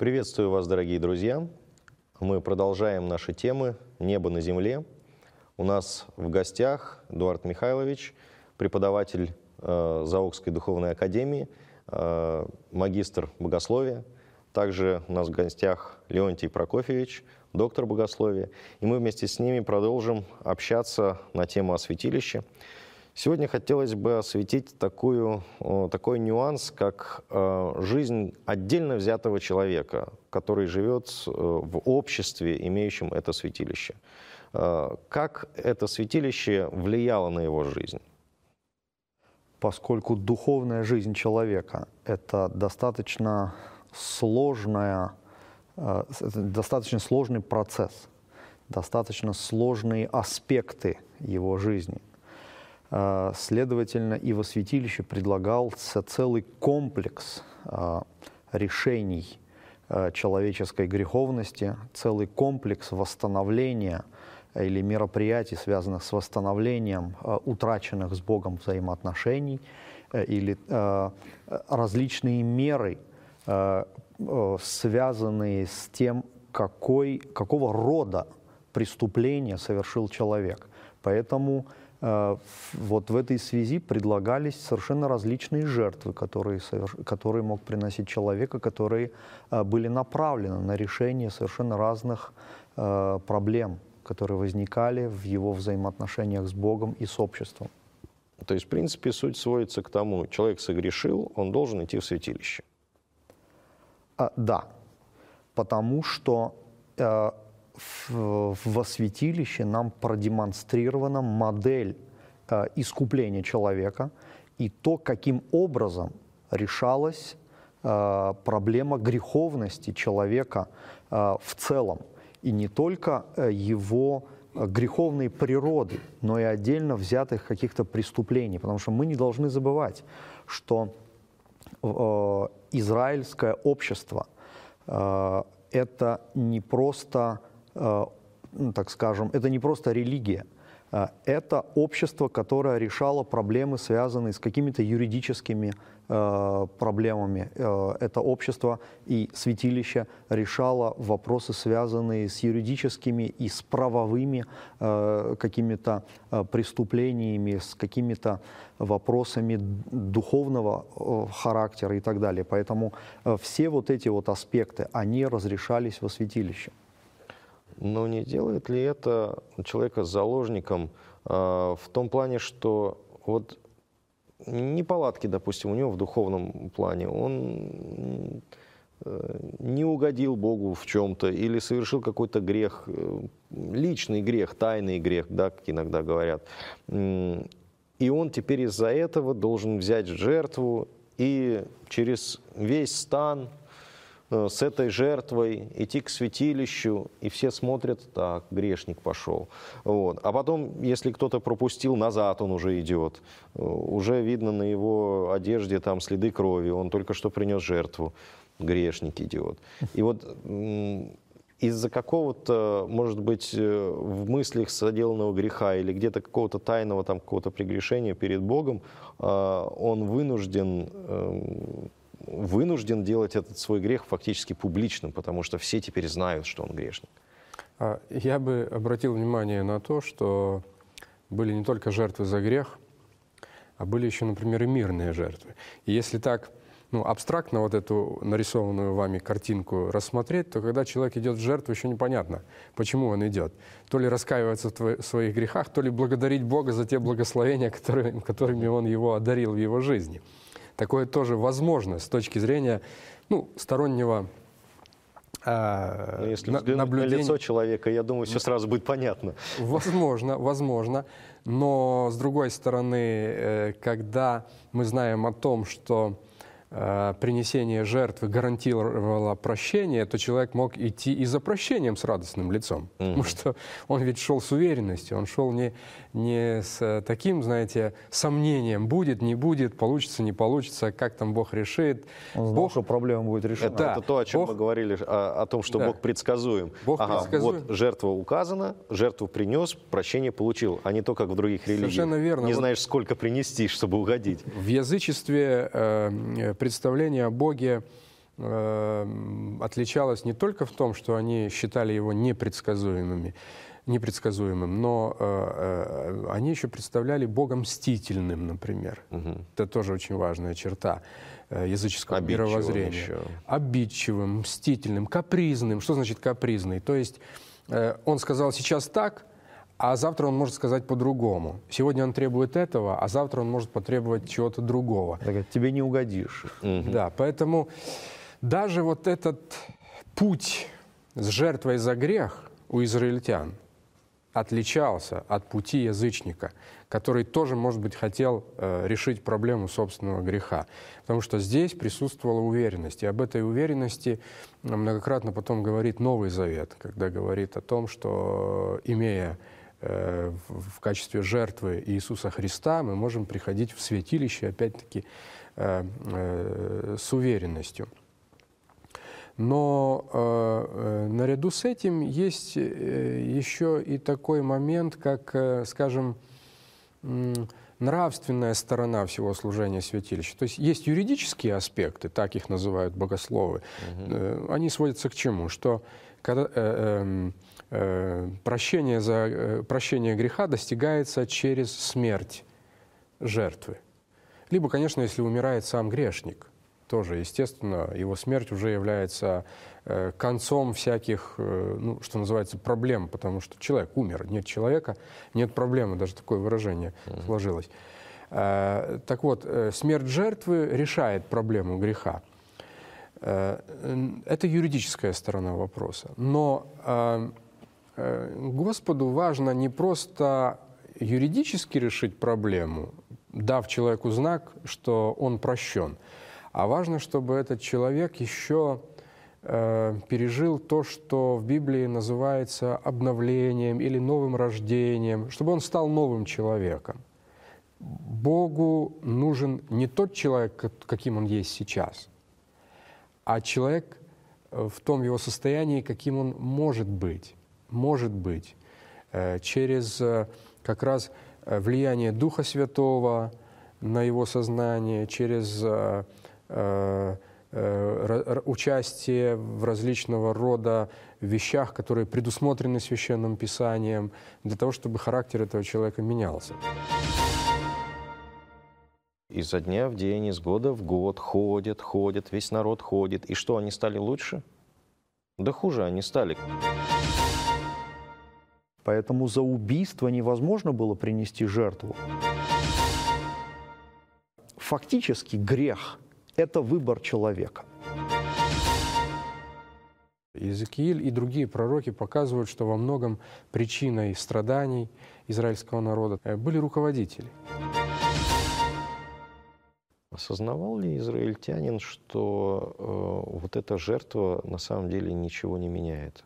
Приветствую вас, дорогие друзья. Мы продолжаем наши темы «Небо на земле». У нас в гостях Эдуард Михайлович, преподаватель Заокской духовной академии, магистр богословия. Также у нас в гостях Леонтий Прокофьевич, доктор богословия. И мы вместе с ними продолжим общаться на тему о святилище. Сегодня хотелось бы осветить такой нюанс, как жизнь отдельно взятого человека, который живет в обществе, имеющем это святилище. Как это святилище влияло на его жизнь? Поскольку духовная жизнь человека – это достаточно сложный процесс, достаточно сложные аспекты его жизни. Следовательно, и во святилище предлагался целый комплекс решений человеческой греховности, целый комплекс восстановления или мероприятий, связанных с восстановлением утраченных с Богом взаимоотношений, или различные меры, связанные с тем, какого рода преступление совершил человек. Поэтому вот в этой связи предлагались совершенно различные жертвы, которые мог приносить человек, которые были направлены на решение совершенно разных проблем, которые возникали в его взаимоотношениях с Богом и с обществом. То есть, в принципе, суть сводится к тому, человек согрешил, он должен идти в святилище. Да, потому что во святилище нам продемонстрирована модель искупления человека и то, каким образом решалась проблема греховности человека в целом. И не только его греховной природы, но и отдельно взятых каких-то преступлений. Потому что мы не должны забывать, что израильское общество это не просто, так скажем, это не просто религия. Это общество, которое решало проблемы, связанные с какими-то юридическими проблемами. Это общество и святилище решало вопросы, связанные с юридическими и с правовыми какими-то преступлениями, с какими-то вопросами духовного характера и так далее. Поэтому все вот эти вот аспекты, они разрешались во святилище. Но не делает ли это человека заложником в том плане, что вот неполадки, допустим, у него в духовном плане, он не угодил Богу в чем-то или совершил какой-то грех, личный грех, тайный грех, да, как иногда говорят. И он теперь из-за этого должен взять жертву и через весь стан с этой жертвой идти к святилищу, и все смотрят, так, грешник пошел. Вот. А потом, если кто-то пропустил, назад он уже идет. Уже видно на его одежде там следы крови, он только что принес жертву, грешник идет. И вот из-за какого-то, может быть, в мыслях соделанного греха или где-то какого-то тайного там какого-то прегрешения перед Богом, он вынужден делать этот свой грех фактически публичным, потому что все теперь знают, что он грешник. Я бы обратил внимание на то, что были не только жертвы за грех, а были еще, например, и мирные жертвы. И если так абстрактно вот эту нарисованную вами картинку рассмотреть, то когда человек идет в жертву, еще непонятно, почему он идет. То ли раскаиваться в своих грехах, то ли благодарить Бога за те благословения, которыми Он его одарил в его жизни. Такое тоже возможно с точки зрения стороннего если взглянуть на лицо человека, я думаю, все сразу будет понятно. Возможно. Но, с другой стороны, когда мы знаем о том, что принесение жертвы гарантировало прощение, то человек мог идти и за прощением с радостным лицом. Потому что он ведь шел с уверенностью, он шел не с таким, знаете, сомнением, будет, не будет, получится, не получится, как там Бог решит. Он знал, что проблема будет решена. Это то, о чем мы говорили, о том, что Бог предсказуем. Предсказуем. Вот жертва указана, жертву принес, прощение получил, а не то, как в других религиях. Совершенно верно. Не знаешь, сколько принести, чтобы угодить. В язычестве представление о Боге отличалось не только в том, что они считали его непредсказуемым, но они еще представляли Бога мстительным, например. Это тоже очень важная черта языческого мировоззрения. Еще. Обидчивым, мстительным, капризным. Что значит капризный? То есть он сказал сейчас так, а завтра он может сказать по-другому. Сегодня он требует этого, а завтра он может потребовать чего-то другого. Тебе не угодишь. Да, поэтому даже вот этот путь с жертвой за грех у израильтян отличался от пути язычника, который тоже, может быть, хотел решить проблему собственного греха. Потому что здесь присутствовала уверенность. И об этой уверенности многократно потом говорит Новый Завет, когда говорит о том, что, имея в качестве жертвы Иисуса Христа, мы можем приходить в святилище, опять-таки, с уверенностью. Но наряду с этим есть еще и такой момент, как, скажем, нравственная сторона всего служения святилища. То есть есть юридические аспекты, так их называют богословы. Они сводятся к чему? Что когда, прощение греха достигается через смерть жертвы. Либо, конечно, если умирает сам грешник, тоже, естественно, его смерть уже является концом всяких, ну, что называется, проблем, потому что человек умер, нет человека, нет проблемы, даже такое выражение сложилось. Так вот, смерть жертвы решает проблему греха. Это юридическая сторона вопроса. Но Господу важно не просто юридически решить проблему, дав человеку знак, что он прощен, а важно, чтобы этот человек еще пережил то, что в Библии называется обновлением или новым рождением, чтобы он стал новым человеком. Богу нужен не тот человек, каким он есть сейчас, а человек в том его состоянии, каким он может быть через как раз влияние Духа Святого на его сознание, через участие в различного рода вещах, которые предусмотрены Священным Писанием, для того, чтобы характер этого человека менялся. Изо дня в день, из года в год ходят, весь народ ходит. И что, они стали лучше? Да хуже они стали. Поэтому за убийство невозможно было принести жертву. Фактически грех – это выбор человека. Иезекииль и другие пророки показывают, что во многом причиной страданий израильского народа были руководители. Осознавал ли израильтянин, что вот эта жертва на самом деле ничего не меняет?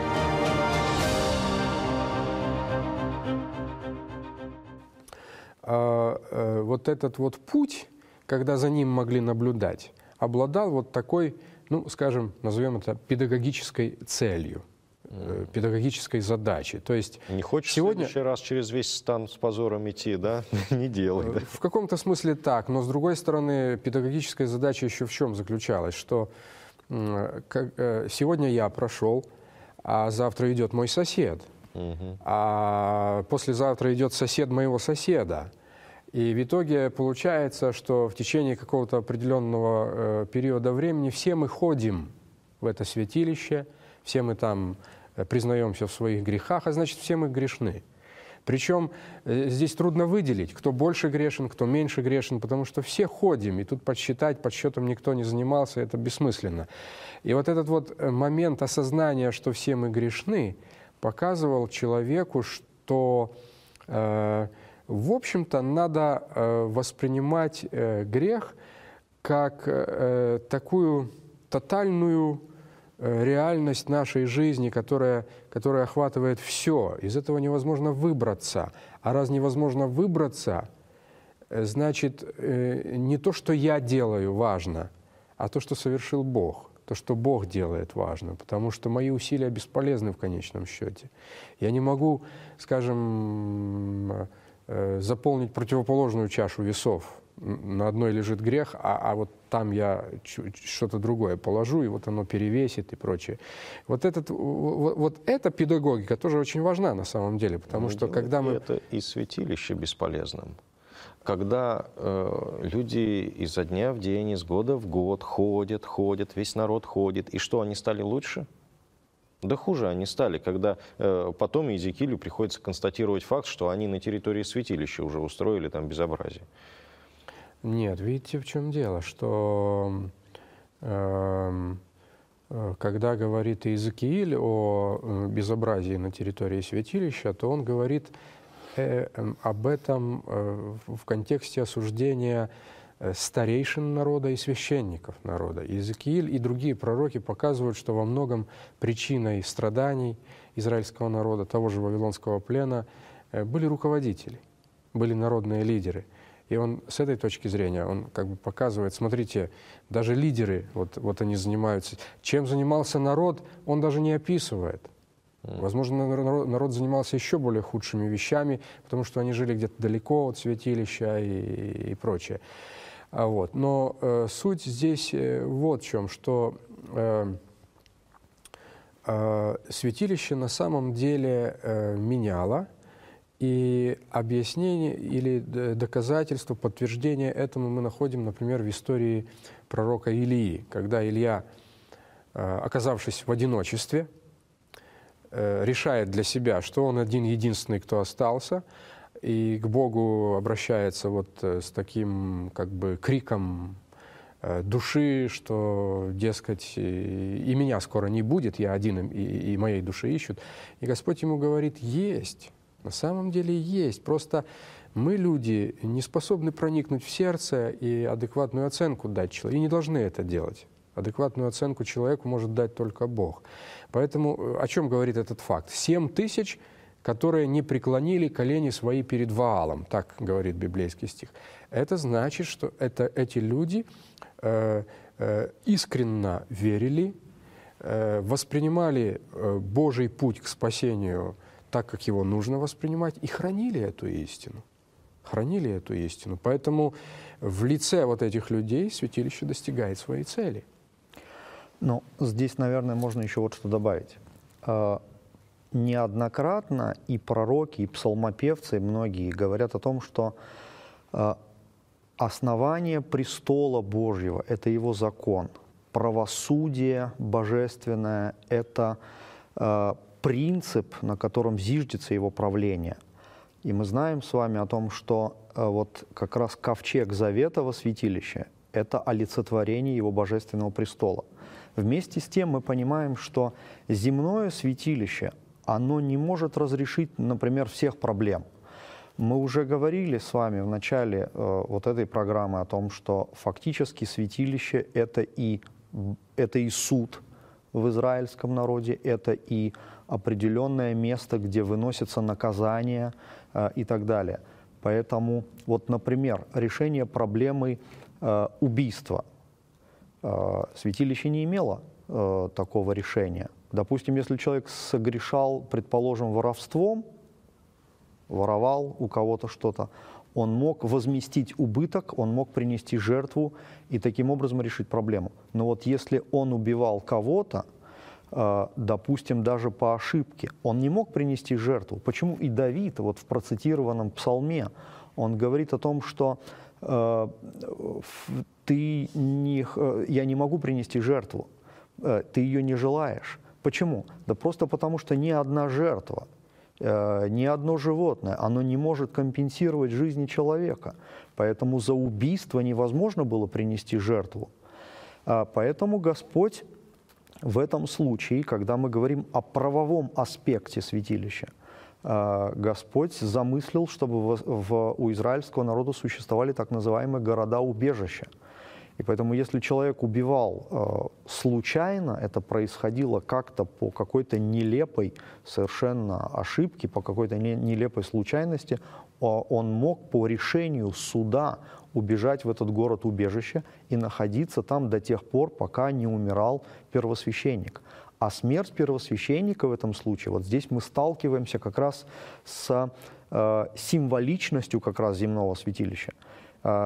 Вот этот вот путь, когда за ним могли наблюдать, обладал вот такой, ну, скажем, назовем это педагогической целью, педагогической задачей. То есть не хочешь сегодня... в следующий раз через весь стан с позором идти, да? Не делай. Да? В каком-то смысле так, но с другой стороны, педагогическая задача еще в чем заключалась, что сегодня я прошел, а завтра идет мой сосед, а послезавтра идет сосед моего соседа. И в итоге получается, что в течение какого-то определенного периода времени все мы ходим в это святилище, все мы там признаемся в своих грехах, а значит, все мы грешны. Причем здесь трудно выделить, кто больше грешен, кто меньше грешен, потому что все ходим, и тут подсчитать, подсчетом никто не занимался, это бессмысленно. И вот этот вот момент осознания, что все мы грешны, показывал человеку, что, в общем-то, надо воспринимать грех как такую тотальную реальность нашей жизни, которая охватывает все. Из этого невозможно выбраться. А раз невозможно выбраться, значит, не то, что я делаю, важно, а то, что совершил Бог. То, что Бог делает, важно, потому что мои усилия бесполезны в конечном счете. Я не могу, скажем, заполнить противоположную чашу весов на одной лежит грех, а вот там я что-то другое положу, и вот оно перевесит и прочее. Вот эта педагогика тоже очень важна на самом деле, потому что когда мы... Это и святилище бесполезным. Когда люди изо дня в день, из года в год ходят, весь народ ходит, и что, они стали лучше? Да хуже они стали, когда потом Иезекиилю приходится констатировать факт, что они на территории святилища уже устроили там безобразие. Нет, видите, в чем дело, что когда говорит Иезекииль о безобразии на территории святилища, то он говорит об этом в контексте осуждения старейшин народа и священников народа. Иезекииль и другие пророки показывают, что во многом причиной страданий израильского народа, того же Вавилонского плена, были руководители, были народные лидеры. И он с этой точки зрения, он как бы показывает, смотрите, даже лидеры, вот они занимаются. Чем занимался народ, он даже не описывает. Возможно, народ занимался еще более худшими вещами, потому что они жили где-то далеко от святилища и прочее. Но суть здесь вот в чем, что святилище на самом деле меняло, и объяснение или доказательство, подтверждение этому мы находим, например, в истории пророка Илии, когда Илья, оказавшись в одиночестве, решает для себя, что он один-единственный, кто остался, и к Богу обращается вот с таким как бы криком души, что, дескать, и меня скоро не будет, я один, и моей души ищут. И Господь ему говорит: есть. На самом деле есть. Просто мы, люди, не способны проникнуть в сердце и адекватную оценку дать человеку. И не должны это делать. Адекватную оценку человеку может дать только Бог. Поэтому о чем говорит этот факт? 7 тысяч, которые не преклонили колени свои перед Ваалом, так говорит библейский стих. Это значит, что эти люди искренне верили, воспринимали Божий путь к спасению так, как его нужно воспринимать, и хранили эту истину. Хранили эту истину. Поэтому в лице вот этих людей святилище достигает своей цели. Ну, здесь, наверное, можно еще вот что добавить. Неоднократно и пророки, и псалмопевцы, и многие говорят о том, что основание престола Божьего – это Его закон. Правосудие божественное – это принцип, на котором зиждется Его правление. И мы знаем с вами о том, что вот как раз ковчег завета во святилище – это олицетворение Его божественного престола. Вместе с тем мы понимаем, что земное святилище, оно не может разрешить, например, всех проблем. Мы уже говорили с вами в начале вот этой программы о том, что фактически святилище – это и суд в израильском народе, это и определенное место, где выносятся наказания и так далее. Поэтому, вот, например, решение проблемы убийства. Святилище не имело такого решения. Допустим, если человек согрешал, предположим, воровством, воровал у кого-то что-то, он мог возместить убыток, он мог принести жертву и таким образом решить проблему. Но вот если он убивал кого-то, допустим, даже по ошибке, он не мог принести жертву. Почему и Давид, вот в процитированном псалме, он говорит о том, что я не могу принести жертву, ты ее не желаешь. Почему? Да просто потому, что ни одна жертва, ни одно животное, оно не может компенсировать жизни человека. Поэтому за убийство невозможно было принести жертву. Поэтому Господь в этом случае, когда мы говорим о правовом аспекте святилища, Господь замыслил, чтобы у израильского народа существовали так называемые города-убежища. И поэтому, если человек убивал случайно, это происходило как-то по какой-то нелепой совершенно ошибке, по какой-то нелепой случайности, он мог по решению суда убежать в этот город-убежище и находиться там до тех пор, пока не умирал первосвященник. А смерть первосвященника в этом случае, вот здесь мы сталкиваемся как раз с символичностью как раз земного святилища.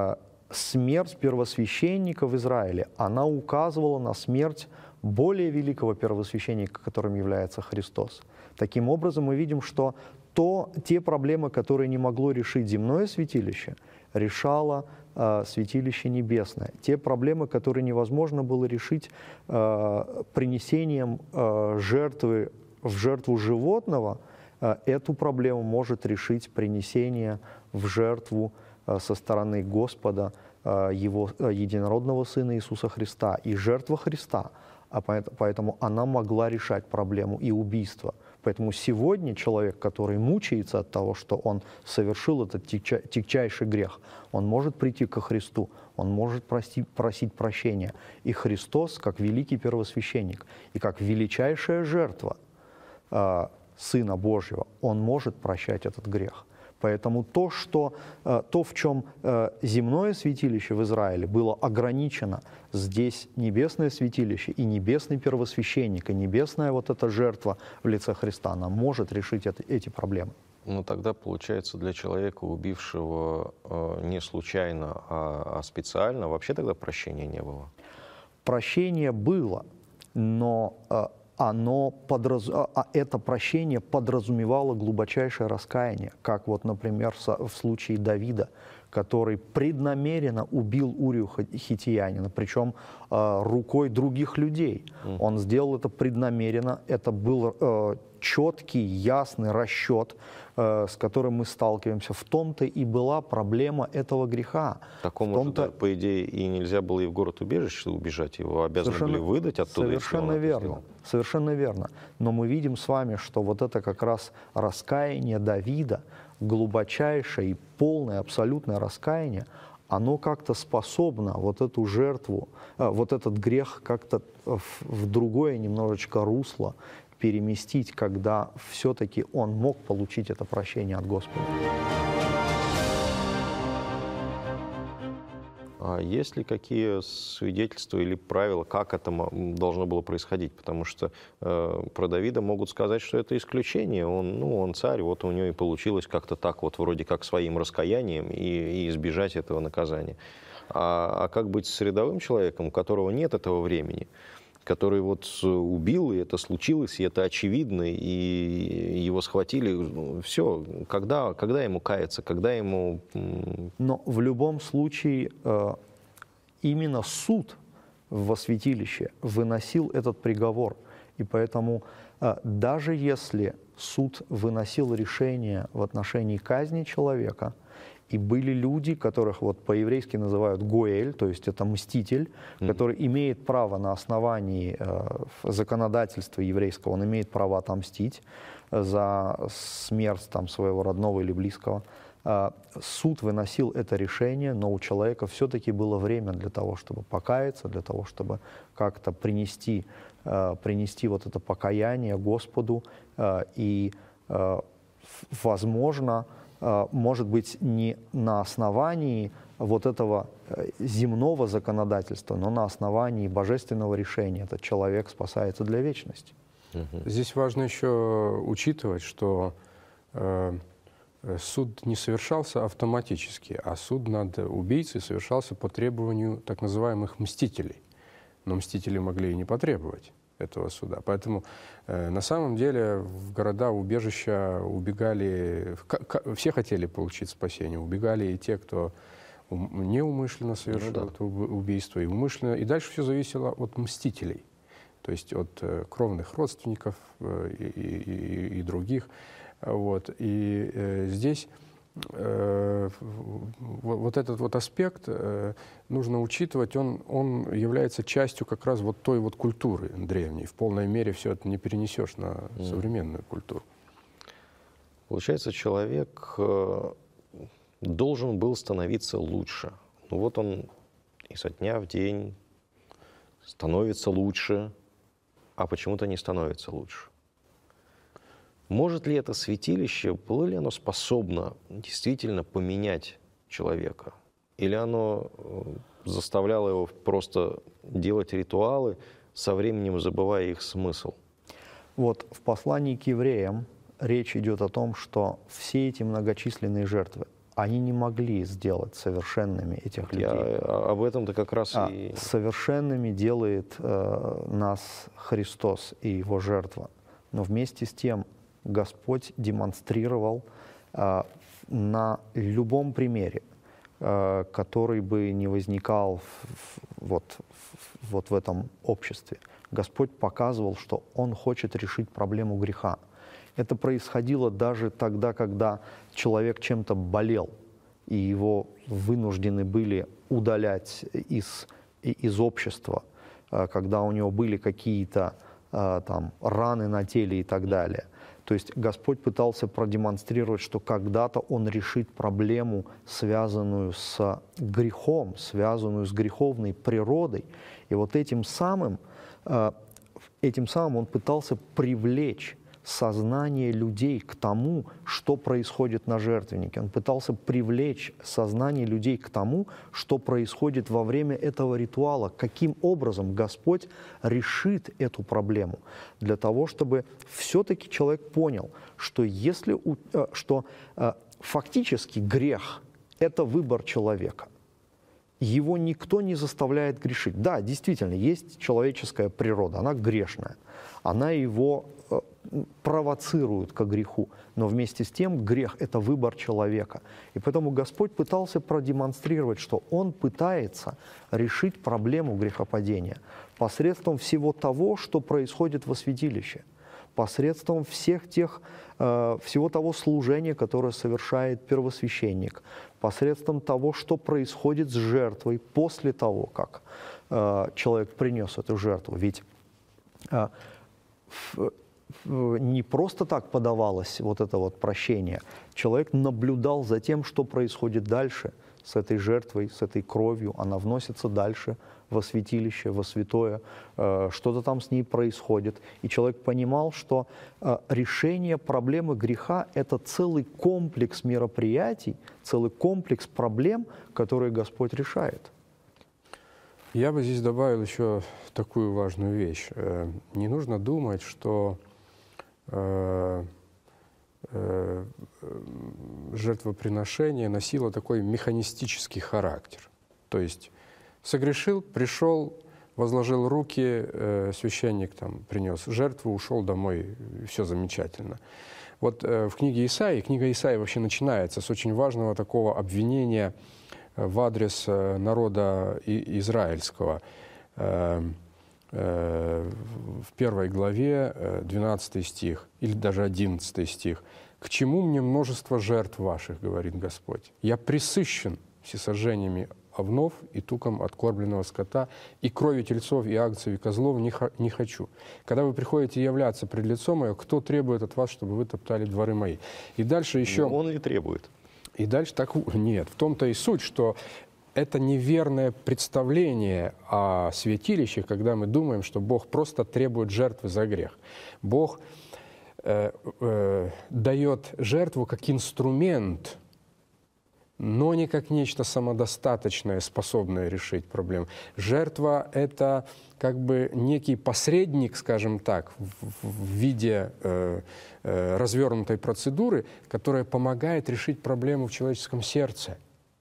смерть первосвященника в Израиле, она указывала на смерть более великого первосвященника, которым является Христос. Таким образом, мы видим, что те проблемы, которые не могло решить земное святилище, решало святилище небесное. Те проблемы, которые невозможно было решить принесением жертвы в жертву животного, эту проблему может решить принесение в жертву со стороны Господа Его единородного Сына Иисуса Христа. И жертва Христа, поэтому она могла решать проблему и убийства. Поэтому сегодня человек, который мучается от того, что он совершил этот тягчайший грех, он может прийти ко Христу, он может просить прощения. И Христос, как великий первосвященник и как величайшая жертва Сына Божьего, Он может прощать этот грех. Поэтому то, в чем земное святилище в Израиле было ограничено, здесь небесное святилище и небесный первосвященник, и небесная вот эта жертва в лице Христа, она может решить эти проблемы. Но тогда, получается, для человека, убившего не случайно, а специально, вообще тогда прощения не было? Прощение было, но это прощение подразумевало глубочайшее раскаяние, как вот, например, в случае Давида, который преднамеренно убил Урию Хиттиянина, причем рукой других людей. Он сделал это преднамеренно, это был четкий, ясный расчет, с которым мы сталкиваемся. В том-то и была проблема этого греха. Такому же, по идее, и нельзя было и в город-убежище убежать, его обязаны были выдать оттуда. Совершенно верно, совершенно верно. Но мы видим с вами, что вот это как раз раскаяние Давида, глубочайшее и полное, абсолютное раскаяние, оно как-то способно вот эту жертву, вот этот грех как-то в другое немножечко русло переместить, когда все-таки он мог получить это прощение от Господа. А есть ли какие свидетельства или правила, как это должно было происходить? Потому что про Давида могут сказать, что это исключение. Он царь, вот у него и получилось как-то так, вот вроде как своим раскаянием и избежать этого наказания. А как быть с рядовым человеком, у которого нет этого времени, который вот убил, и это случилось, и это очевидно, и его схватили. Все, когда ему каяться, когда ему... Но в любом случае именно суд во святилище выносил этот приговор. И поэтому даже если суд выносил решение в отношении казни человека, и были люди, которых вот по-еврейски называют гоэль, то есть это мститель, который имеет право на основании законодательства еврейского, он имеет право отомстить за смерть там, своего родного или близкого. Суд выносил это решение, но у человека все-таки было время для того, чтобы покаяться, для того, чтобы как-то принести вот это покаяние Господу и, возможно, может быть, не на основании вот этого земного законодательства, но на основании божественного решения. Этот человек спасается для вечности. Здесь важно еще учитывать, что суд не совершался автоматически, а суд над убийцей совершался по требованию так называемых мстителей. Но мстители могли и не потребовать этого суда. Поэтому на самом деле в города-убежища убегали, все хотели получить спасение, убегали и те, кто неумышленно совершил это убийство, и умышленно. И дальше все зависело от мстителей, то есть от кровных родственников и других. Вот. И здесь вот этот вот аспект нужно учитывать, он является частью как раз вот той вот культуры древней. В полной мере все это не перенесешь на современную культуру. Получается, человек должен был становиться лучше. Ну вот он изо дня в день становится лучше, а почему-то не становится лучше. Может ли это святилище, было ли оно способно действительно поменять человека? Или оно заставляло его просто делать ритуалы, со временем забывая их смысл? Вот в послании к евреям речь идет о том, что все эти многочисленные жертвы, они не могли сделать совершенными этих людей. Об этом-то как раз и... Совершенными делает нас Христос и Его жертва. Но вместе с тем Господь демонстрировал на любом примере, который бы не возникал вот в этом обществе. Господь показывал, что Он хочет решить проблему греха. Это происходило даже тогда, когда человек чем-то болел, и его вынуждены были удалять из общества, когда у него были какие-то там раны на теле и так далее. То есть Господь пытался продемонстрировать, что когда-то Он решит проблему, связанную с грехом, связанную с греховной природой. И вот этим самым Он пытался привлечь сознание людей к тому, что происходит на жертвеннике. Он пытался привлечь сознание людей к тому, что происходит во время этого ритуала, каким образом Господь решит эту проблему, для того, чтобы все-таки человек понял, что фактически грех – это выбор человека. Его никто не заставляет грешить. Да, действительно, есть человеческая природа, она грешная, она его провоцирует к греху, но вместе с тем грех – это выбор человека. И поэтому Господь пытался продемонстрировать, что Он пытается решить проблему грехопадения посредством всего того, что происходит во святилище, посредством всего того служения, которое совершает первосвященник, посредством того, что происходит с жертвой после того, как человек принес эту жертву. Ведь не просто так подавалось вот это вот прощение. Человек наблюдал за тем, что происходит дальше с этой жертвой, с этой кровью. Она вносится дальше во святилище, во святое. Что-то там с ней происходит. И человек понимал, что решение проблемы греха – это целый комплекс мероприятий, целый комплекс проблем, которые Господь решает. Я бы здесь добавил еще такую важную вещь. Не нужно думать, что жертвоприношение носило такой механистический характер. То есть согрешил, пришел, возложил руки, священник там принес жертву, ушел домой, все замечательно. Вот в книге Исаии, книга Исаии вообще начинается с очень важного такого обвинения в адрес народа израильского. В 1 главе 12 стих, или даже 11 стих. «К чему мне множество жертв ваших, говорит Господь? Я пресыщен всесожжениями овнов и туком откормленного скота, и крови тельцов, и агнцев, и козлов не хочу. Когда вы приходите являться пред лицом мое, кто требует от вас, чтобы вы топтали дворы мои?» И дальше еще... Он ли требует? И дальше так... Нет, в том-то и суть, что это неверное представление о святилище, когда мы думаем, что Бог просто требует жертвы за грех. Бог дает жертву как инструмент, но не как нечто самодостаточное, способное решить проблему. Жертва – это как бы некий посредник, скажем так, в виде развернутой процедуры, которая помогает решить проблему в человеческом сердце.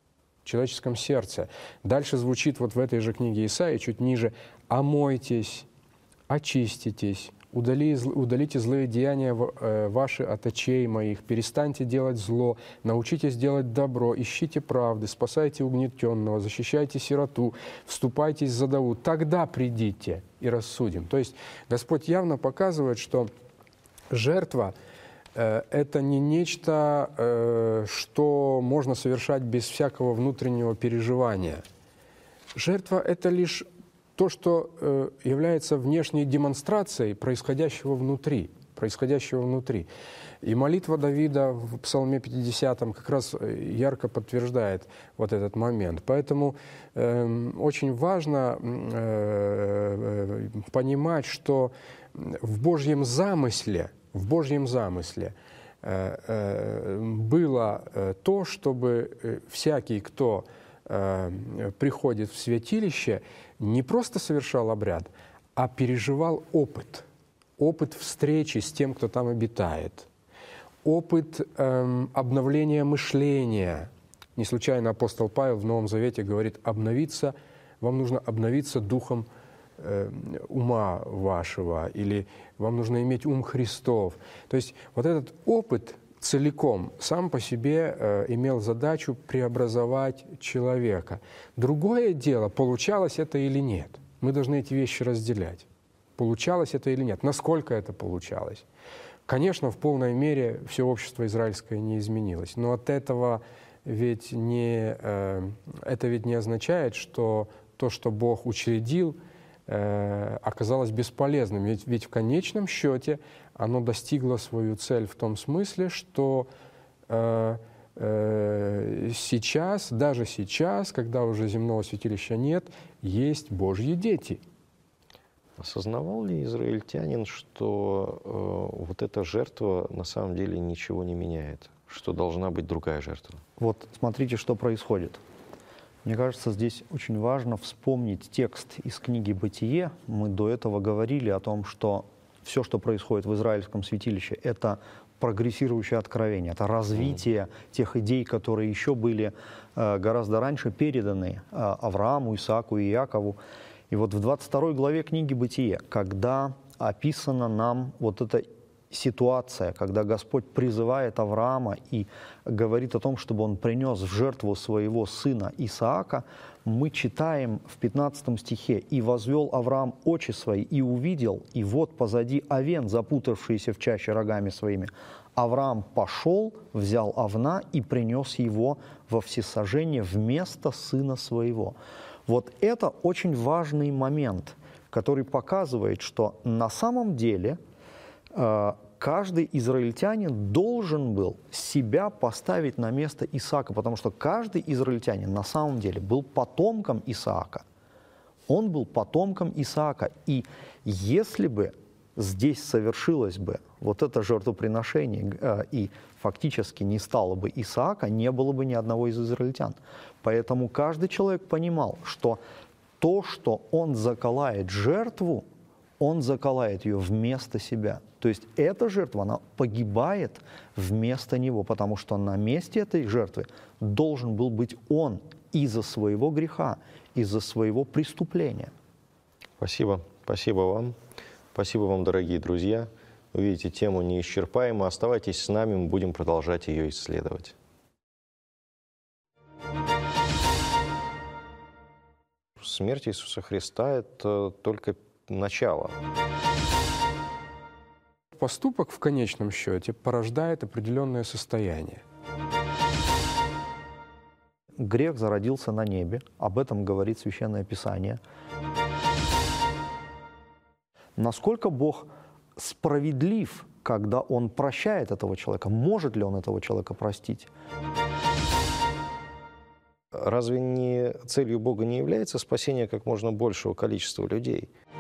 Дальше звучит вот в этой же книге Исаии, чуть ниже: «Омойтесь, очиститесь, удалите злые деяния ваши от очей моих, перестаньте делать зло, научитесь делать добро, ищите правды, спасайте угнетенного, защищайте сироту, вступайтесь за вдову, тогда придите и рассудим». То есть Господь явно показывает, что жертва – это не нечто, что можно совершать без всякого внутреннего переживания. Жертва – это лишь то, что является внешней демонстрацией происходящего внутри. И молитва Давида в Псалме 50 как раз ярко подтверждает вот этот момент. Поэтому очень важно понимать, что в Божьем замысле было то, чтобы всякий, кто приходит в святилище, не просто совершал обряд, а переживал опыт встречи с тем, кто там обитает, опыт обновления мышления, Не случайно апостол Павел в Новом Завете говорит: обновиться, вам нужно обновиться духом ума вашего, или вам нужно иметь ум Христов. То есть вот этот опыт целиком сам по себе имел задачу преобразовать человека. Другое дело, получалось это или нет. Мы должны эти вещи разделять. Получалось это или нет, насколько это получалось. Конечно, в полной мере все общество израильское не изменилось, но от этого ведь это ведь не означает, что то, что Бог учредил, оказалось бесполезным. Ведь в конечном счете оно достигло свою цель в том смысле, что сейчас, даже сейчас, когда уже земного святилища нет, есть Божьи дети. Осознавал ли израильтянин, что вот эта жертва на самом деле ничего не меняет, что должна быть другая жертва? Вот смотрите, что происходит. Мне кажется, здесь очень важно вспомнить текст из книги «Бытие». Мы до этого говорили о том, что все, что происходит в израильском святилище, это прогрессирующее откровение, это развитие тех идей, которые еще были гораздо раньше переданы Аврааму, Исааку и Иакову. И вот в 22 главе книги «Бытие», когда описана нам вот эта ситуация, когда Господь призывает Авраама и говорит о том, чтобы он принес в жертву своего сына Исаака, мы читаем в 15 стихе: «И возвел Авраам очи свои, и увидел, и вот позади овен, запутавшиеся в чаще рогами своими. Авраам пошел, взял овна и принес его во всесожжение вместо сына своего». Вот это очень важный момент, который показывает, что на самом деле каждый израильтянин должен был себя поставить на место Исаака, потому что каждый израильтянин на самом деле был потомком Исаака. Он был потомком Исаака. И если бы здесь совершилось бы вот это жертвоприношение, и фактически не стало бы Исаака, не было бы ни одного из израильтян. Поэтому каждый человек понимал, что то, что он заколает жертву, он заколает ее вместо себя. То есть эта жертва, она погибает вместо него, потому что на месте этой жертвы должен был быть он из-за своего греха, из-за своего преступления. Спасибо. Спасибо вам. Спасибо вам, дорогие друзья. Вы видите, тему неисчерпаема. Оставайтесь с нами, мы будем продолжать ее исследовать. Смерть Иисуса Христа – это только начало. Поступок в конечном счете порождает определенное состояние. Грех зародился на небе, об этом говорит Священное Писание. Насколько Бог справедлив, когда Он прощает этого человека? Может ли Он этого человека простить? Разве не целью Бога не является спасение как можно большего количества людей?